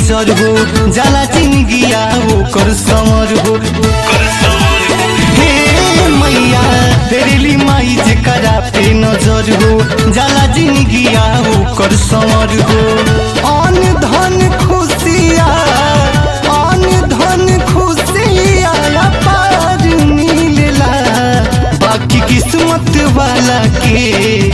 नजर हो जाला जिंदगिया ओकर समर हो। हे मैया तेरेली माई जेकरा पे नजर हो जाला जिंदगिया ओकर समर हो। अन धन खुशिया पार मिलेला बाकी किस्मत वाला के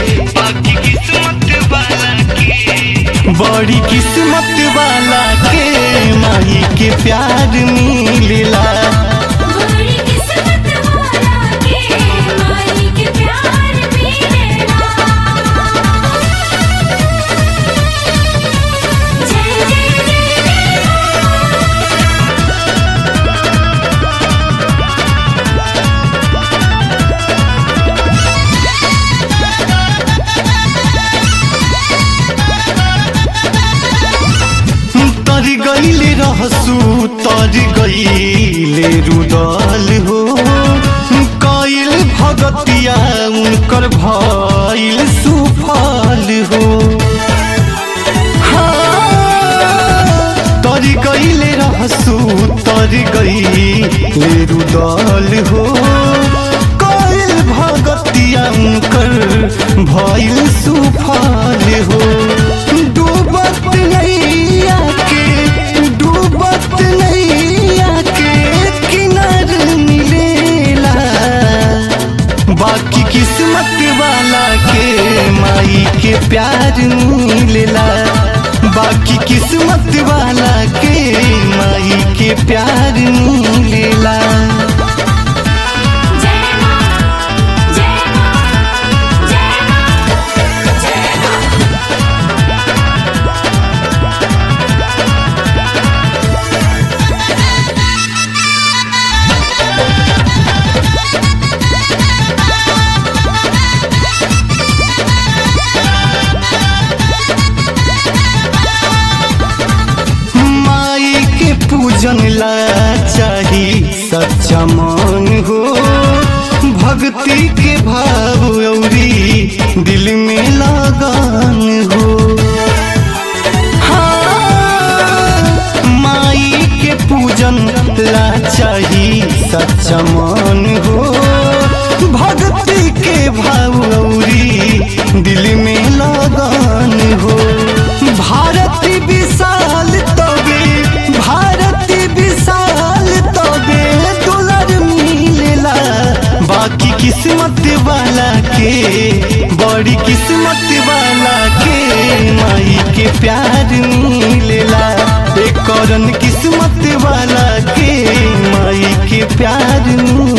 बड़ी किस्मत वाला के माई के प्यार मिलेला। बड़ी किस्मत वाला के माई के प्यार मिलेला। जय जय जय तर गईले रहसू तर गईले रुदल हो कईल भगतिया उनकर भइल सुफल हो। तर गईले रहसू तर गईले रुदल हो कईल भगतिया उनकर भइल सुफल हो। डूबत नैया के किनार मिलेला बाकी किस्मत वाला के माई के प्यार मिलेला। बाकी किस्मत वाला के माई के प्यार मिलेला। पूजन ला चाही सच्चा मन हो भक्ति के भाव औरी दिल में लगन हो। हाँ माई के पूजन ला चाही सच्चा मन हो भक्ति के भाव औरी दिल में लगन हो। भारती विशाल दुलर मिलेला बाकी किस्मत वाला के बड़ी किस्मत वाला के माई के प्यार मिलेला। एक किस्मत वाला के माई के प्यार मिलेला।